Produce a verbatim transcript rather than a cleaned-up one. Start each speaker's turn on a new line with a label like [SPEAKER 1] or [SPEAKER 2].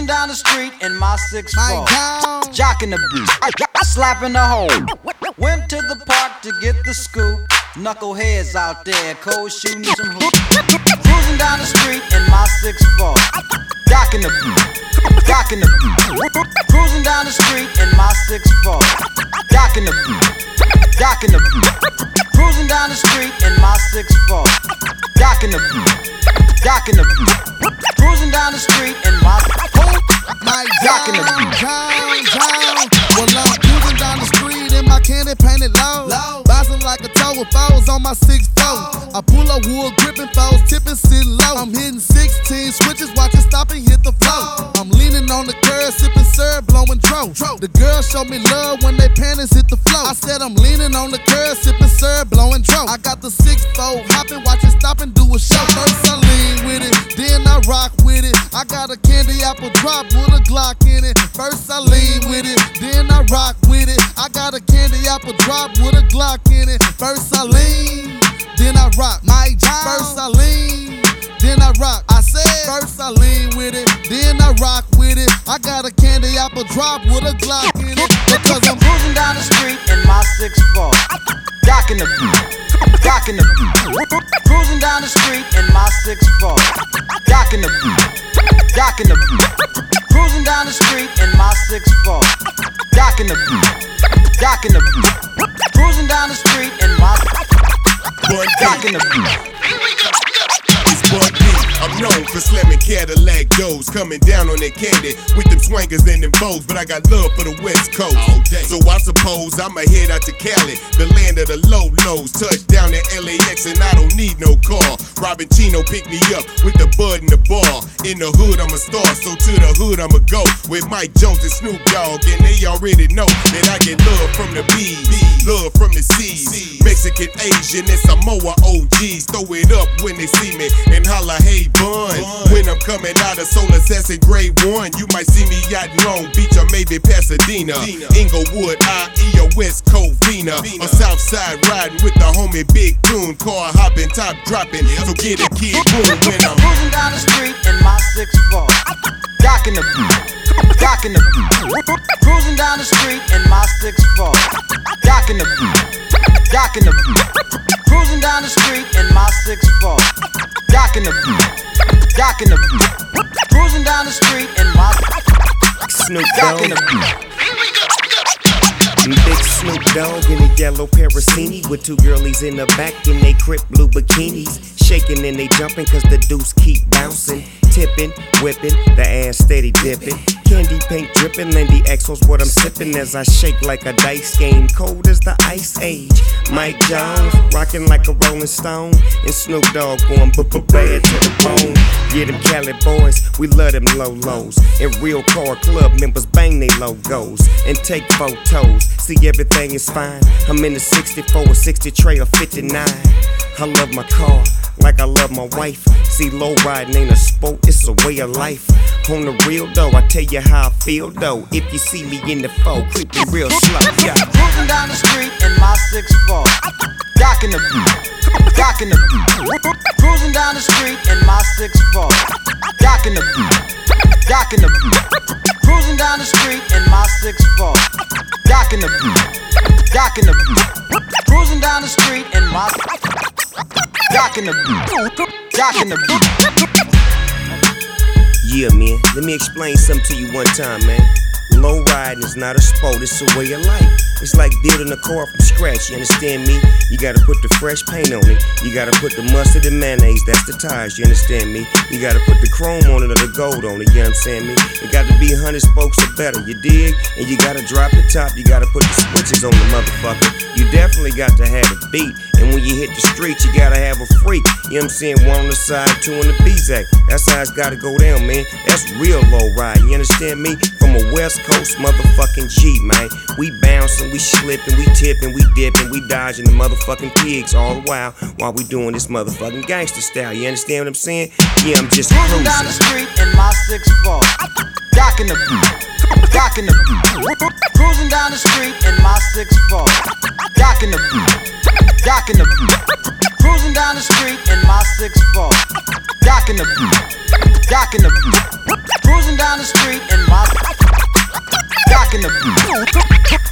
[SPEAKER 1] Cruising down the street in my six four, jocking the beat, slapping the hole. Went to the park to get the scoop. Knuckleheads out there, cold shooting some hoops. Cruising down the street in my six four, jocking the beat, jocking the beat. Cruising down the street in my six four, jocking the beat, jocking the beat. Cruising down the street in my six four, jocking the beat, jocking the beat. Cruising down the street in my
[SPEAKER 2] my
[SPEAKER 1] jocking the
[SPEAKER 2] down,
[SPEAKER 1] beat.
[SPEAKER 2] down, down. Well, I'm cruising down the street in my candy painted low, low. Bouncing like a toe with foes on my six four. I pull up wood, gripping foes, tipping, sitting low. I'm hitting sixteen switches, watching, stop and hit the flow. I'm leaning on the curb, sipping syrup, blowing dro. The girls show me love when they panties hit the flow. I said I'm leaning on the curb, sipping syrup, blowing dro. I got the six four, hopping, watching, stop and do a show. First I lean with it, then I rock with it. I got a candy apple drop with a Glock in it. First I lean with it, then I rock with it. I got a candy apple drop with a Glock in it. First I lean, then I rock. My job. First I lean, then I rock. I said first I lean with it, then I rock with it. I got a candy apple drop with a Glock in it. Because I'm
[SPEAKER 1] cruising down the street in my six four, jocking the beat, jocking the beat. Cruising down the street in my six four, jocking the beat, jocking the beat. Cruising down the street in my six four, jocking the beat, jocking the beat. Cruising down the street in my jocking the beat.
[SPEAKER 3] It's Bud B. I'm known for slamming Cadillac doors, coming down on that candy with them swangers and them bows. But I got love for the West Coast, so I suppose I'ma head out to Cali, the land of the low lows. Touch down at L A X and I don't need no car. Robin Chino picked me up with the bud in the bar. In the hood I'm a star, so to the hood I'ma go with Mike Jones and Snoop Dogg, and they already know that I get love from the B's, love from the C's, Mexican, Asian, and Samoa O Gs. Throw it up when they see me and holla, hey bun. When I'm coming out of Solar Assassin grade one, you might see me out in Long Beach or maybe Pasadena, Inglewood, I E or West Covina, or Southside riding with the homie Big Coon, car hopping, top dropping. So get a kid boom when I'm
[SPEAKER 1] cruising down the street in my six four, jocking the beat, jocking the beat. Cruising down the street in my six four, jocking the beat, jocking the beat. Cruising down the street in my six four, jocking the beat, jocking the beat. Cruising down the street in my
[SPEAKER 4] Snoop
[SPEAKER 1] jocking
[SPEAKER 4] Dogg.
[SPEAKER 1] the beat.
[SPEAKER 4] Big Snoop Dogg in a yellow Parasini with two girlies in the back in they crip blue bikinis, shaking and they jumping cause the deuce keep bouncing, tipping, whipping, the ass steady dipping, candy paint dripping, Lindy X was what I'm sipping as I shake like a dice game, cold as the ice age. Mike Jones rocking like a Rolling Stone, and Snoop Dogg going b-b-bad to the bone. Yeah, them Cali boys, we love them low lows, and real car club members bang they logos and take photos. See, everything is fine. I'm in the sixty-four or sixty tray or fifty-nine. I love my car like I love my wife. See, low riding ain't a sport, it's a way of life. On the real though, I tell you how I feel though. If you see me in the foe, creep me real slow. Yeah.
[SPEAKER 1] Cruising down the street in my six four, jocking the beat, jocking the beat. Cruising down the street in my six four, jocking the beat, jocking the beat. Cruising down the street in my six four, jocking the beat, jocking the beat. Cruising down the street in my jocking the beat, jocking the beat.
[SPEAKER 4] Yeah, man, let me explain something to you one time, man. Low riding is not a sport, it's a way of life. It's like building a car from scratch, you understand me? You gotta put the fresh paint on it. You gotta put the mustard and mayonnaise, that's the tires, you understand me? You gotta put the chrome on it or the gold on it, you understand me? It got to be one hundred spokes or better, you dig? And you gotta drop the top, you gotta put the switches on the motherfucker. You definitely got to have a beat. And when you hit the streets, you gotta have a freak. You know what I'm saying? One on the side, two on the B-Zack. That's how it's gotta go down, man. That's real low ride, you understand me? From a West Coast motherfucking G, man. We bouncing, we slipping, we tipping, we dipping, we dodging the motherfucking pigs all the while while we doing this motherfucking gangster style. You understand what I'm saying? Yeah, I'm just
[SPEAKER 1] cruising down the street in my six four, jocking the beat, jocking the beat. Cruising down the street in my six four, jocking the beat, jocking the beat. Cruising down the street in my six four, jocking the beat, jocking the beat. Cruising down the street in my jocking the booth.